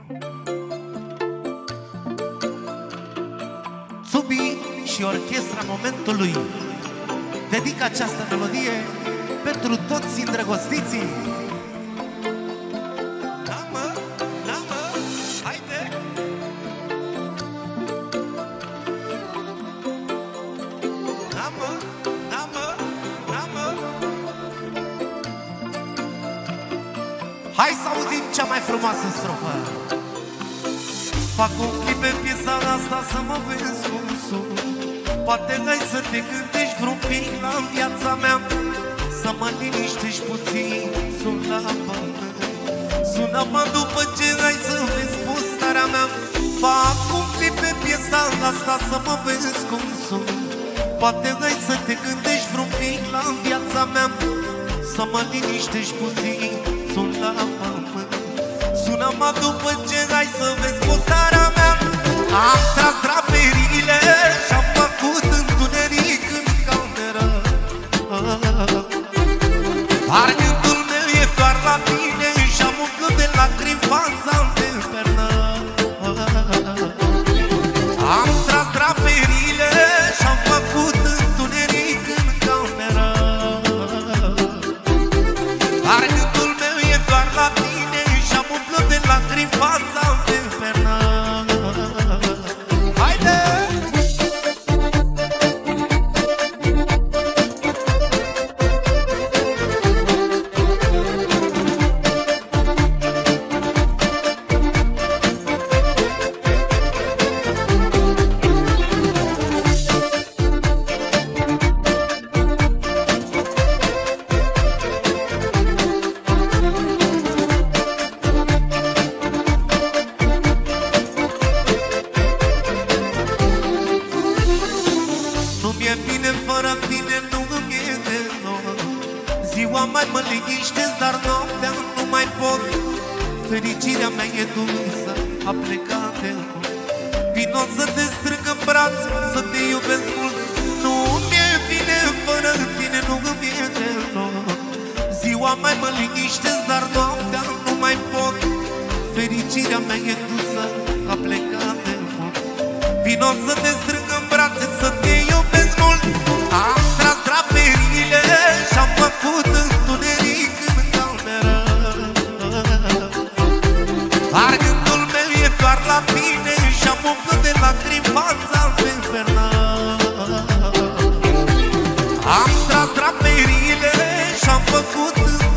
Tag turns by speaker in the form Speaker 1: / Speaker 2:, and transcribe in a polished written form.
Speaker 1: Zubi și orchestra momentului dedică această melodie pentru toți îndrăgostiții. Da, mă, haide! Da, mă. Hai să auzim cea mai frumoasă strofă. Fac un clip pe piesa asta să mă vezi cum sunt. Poate ai să te gândești vreun pic la viața mea, să mă liniștești puțin. Sună-mă, sună-mă după ce ai să vezi postarea mea. Fac un clip pe piesa asta să mă vezi cum sunt. Poate ai să te gândești vreun pic la viața mea, să mă liniștești puțin. Sună-mă, sună-mă după ce ai să vezi postarea mea. Am tras draperiile și-am făcut întuneric în cameră. Dar gândul meu e doar la tine și-am umplut de lacrimi fața de pernă. Am tras draperiile și-am făcut întuneric în cameră. Dar gândul meu e doar la tine și-am umplut de lacrimi fața de pernă. Haide! Mi-e bine fără tine, nu îmi e deloc. Ziua mai mă liniștesc, dar noaptea nu mai pot. Fericirea mea e dusă, a plecat de mult. Vino să te strâng în brațe, să te iubesc mult. Nu mi-e bine fără tine, nu îmi e deloc. Ziua mai mă liniștesc, dar noaptea nu mai pot. Fericirea mea e dusă, a plecat de mult. Vino să te strâng în brațe, să te iubesc mult. Am tras draperiile și-am făcut întuneric în cameră. Dar gândul meu e doar la tine și-am umplut de lacrimi fața pe pernă. Am tras draperiile și-am făcut